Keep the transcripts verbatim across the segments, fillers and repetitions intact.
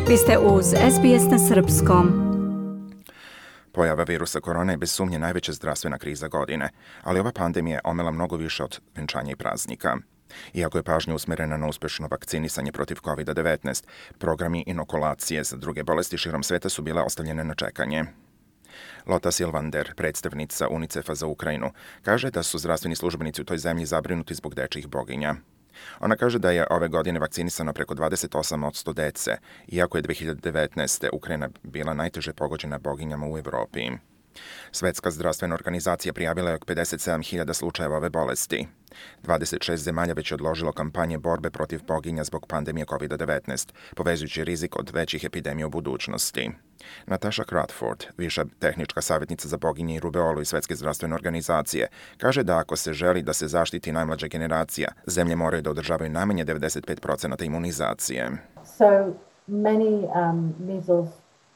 Vi ste uz S B S na srpskom. Pojava virusa korona je bez sumnje najveća zdravstvena kriza godine, ali ova pandemija omela mnogo više od venčanja i praznika. Iako je pažnja usmerena na uspešno vakcinisanje protiv kovid devetnaest, programi inokulacije za druge bolesti širom sveta su bile ostavljene na čekanje. Lotta Silvander, predstavnica UNICEF-a za Ukrajinu, kaže da su zdravstveni službenici u toj zemlji zabrinuti zbog dečijih boginja. Ona kaže da je ove godine vakcinisano preko dvadeset osam posto dece, iako je dve hiljade devetnaeste. Ukrajina bila najteže pogođena boginjama u Evropi. Svetska zdravstvena organizacija prijavila je oko pedeset sedam hiljada slučajeva ove bolesti. dvadeset šest zemalja već je odložilo kampanje borbe protiv boginja zbog pandemije kovid devetnaest, povezujući rizik od većih epidemija u budućnosti. Natasha Crawford, viša tehnička savjetnica za boginje i rubeolu iz Svetske zdravstvene organizacije, kaže da ako se želi da se zaštiti najmlađa generacija, zemlje moraju da održavaju najmanje devedeset pet posto imunizacije. So many um, measles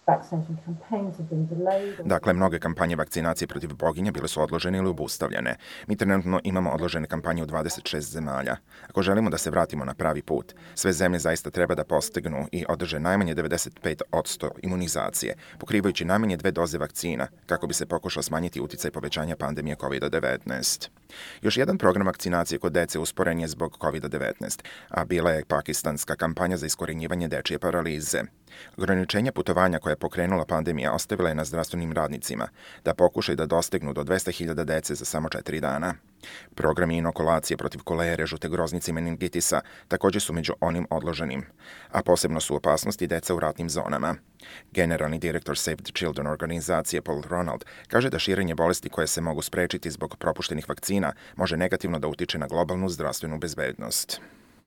Dakle, mnoge kampanje vakcinacije protiv boginja bile su odložene ili obustavljene. Mi trenutno imamo odložene kampanje u dvadeset šest zemalja. Ako želimo da se vratimo na pravi put, sve zemlje zaista treba da postignu i održe najmanje devedeset pet posto imunizacije, pokrivajući najmanje dve doze vakcina, kako bi se pokušao smanjiti uticaj povećanja pandemije kovid devetnaest. Još jedan program vakcinacije kod dece usporen je zbog kovid devetnaest, a bila je pakistanska kampanja za iskorenjivanje dečije paralize. Ograničenja putovanja koja je pokrenula pandemija ostavila je na zdravstvenim radnicima da pokušaju da dostignu do dvesta hiljada dece za samo četiri dana. Programi inokulacije protiv kolere, žute groznice i meningitisa također su među onim odloženim, a posebno su u opasnosti deca u ratnim zonama. Generalni direktor Save the Children organizacije Paul Ronald kaže da širenje bolesti koje se mogu sprečiti zbog propuštenih vakcina može negativno da utiče na globalnu zdravstvenu bezbednost.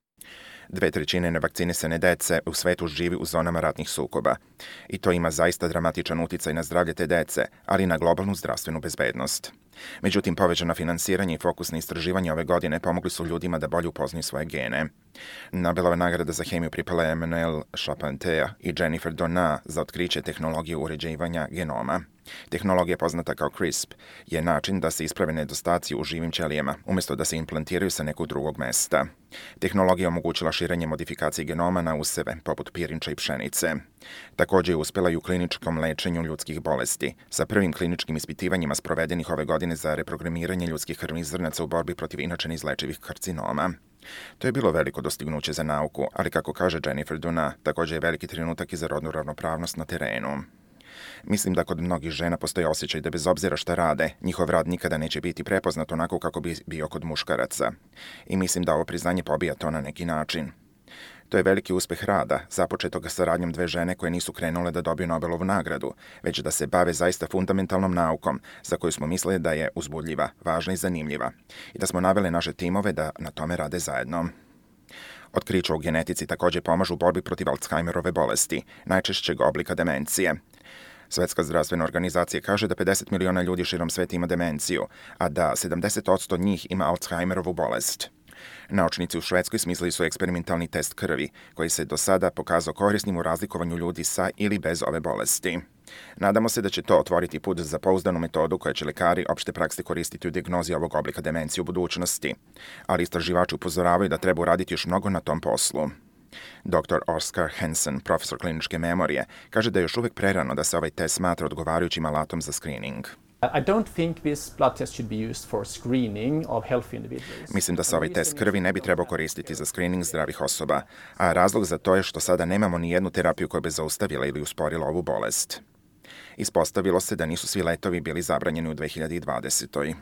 Dve trećine nevakcinisane dece u svetu živi u zonama ratnih sukoba. I to ima zaista dramatičan uticaj na zdravlje te dece, ali i na globalnu zdravstvenu bezbednost. Međutim, povećano finansiranje i fokusne istraživanje ove godine pomogli su ljudima da bolje upoznaju svoje gene. Nobelova nagrada za hemiju pripala je Emmanuel Charpentier i Jennifer Doudna za otkriće tehnologije uređivanja genoma. Tehnologija poznata kao CRISP je način da se isprave nedostaci u živim ćelijama, umjesto da se implantiraju sa nekog drugog mesta. Tehnologija omogućila širenje modifikacije genoma na useve, poput pirinča i pšenice. Također je uspjela i u kliničkom lečenju ljudskih bolesti, sa prvim kliničkim ispitivanjima sprovedenih ove godine za reprogramiranje ljudskih krvnih zrnaca u borbi protiv inače neizlečivih karcinoma. To je bilo veliko dostignuće za nauku, ali kako kaže Jennifer Doudna, također je veliki trenutak i za rodnu ravnopravnost na terenu. Mislim da kod mnogih žena postoji osjećaj da bez obzira šta rade, njihov rad nikada neće biti prepoznat onako kako bi bio kod muškaraca. I mislim da ovo priznanje pobija to na neki način. To je veliki uspeh rada, započetog saradnjom dve žene koje nisu krenule da dobiju Nobelovu nagradu, već da se bave zaista fundamentalnom naukom, za koju smo mislili da je uzbudljiva, važna i zanimljiva, i da smo naveli naše timove da na tome rade zajedno. Otkrića u genetici također pomažu u borbi protiv Alzheimerove bolesti, najčešćeg oblika demencije. Svetska zdravstvena organizacija kaže da pedeset miliona ljudi širom sveta ima demenciju, a da sedamdeset posto njih ima Alzheimerovu bolest. Naučnici u Švedskoj smislili su eksperimentalni test krvi, koji se do sada pokazao korisnim u razlikovanju ljudi sa ili bez ove bolesti. Nadamo se da će to otvoriti put za pouzdanu metodu koje će lekari opšte prakse koristiti u dijagnozi ovog oblika demencije u budućnosti, ali istraživači upozoravaju da treba uraditi još mnogo na tom poslu. doktor Oskar Hansen, profesor kliničke memorije, kaže da je još uvijek prerano da se ovaj test smatra odgovarajućim alatom za screening. I don't think this blood test should be used for screening of healthy individuals. Mislim da se ovaj test krvi ne bi trebao koristiti za screening zdravih osoba, a razlog za to je što sada nemamo ni jednu terapiju koja bi zaustavila ili usporila ovu bolest. Ispostavilo se da nisu svi letovi bili zabranjeni u dve hiljade dvadesetoj.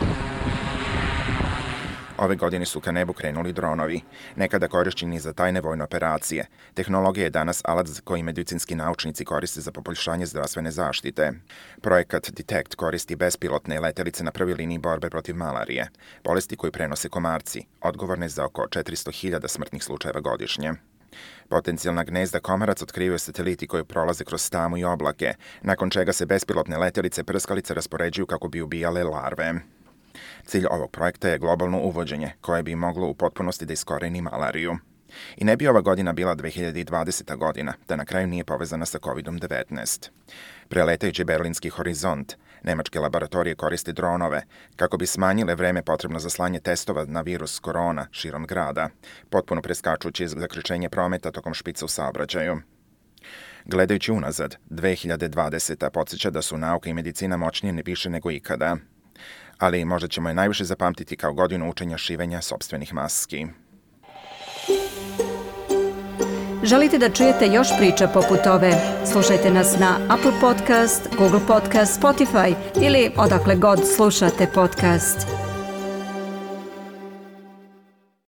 Ove godine su ka nebu krenuli dronovi, nekada korišćeni za tajne vojne operacije. Tehnologija je danas alat koji medicinski naučnici koriste za poboljšanje zdravstvene zaštite. Projekat Detect koristi bespilotne letelice na prvoj liniji borbe protiv malarije, bolesti koju prenose komarci, odgovorne za oko četiristo hiljada smrtnih slučajeva godišnje. Potencijalna gnezda komaraca otkrivaju sateliti koji prolaze kroz tamu i oblake, nakon čega se bespilotne letelice prskalice raspoređuju kako bi ubijale larve. Cilj ovog projekta je globalno uvođenje, koje bi moglo u potpunosti da iskoreni malariju. I ne bi ova godina bila dve hiljade dvadeseta godina, da na kraju nije povezana sa kovid devetnaest. Preletajući berlinski horizont, nemačke laboratorije koriste dronove kako bi smanjile vreme potrebno za slanje testova na virus korona širom grada, potpuno preskačući zakrčenje prometa tokom špica u saobraćaju. Gledajući unazad, dve hiljade dvadeseta podsjeća da su nauka i medicina moćnije više nego ikada. Ali možda ćemo je najviše zapamtiti kao godinu učenja šivenja sopstvenih maski. Želite da čujete još priča poput ove? Slušajte nas na Apple Podcast, Google Podcast, Spotify ili odakle god slušate podcast.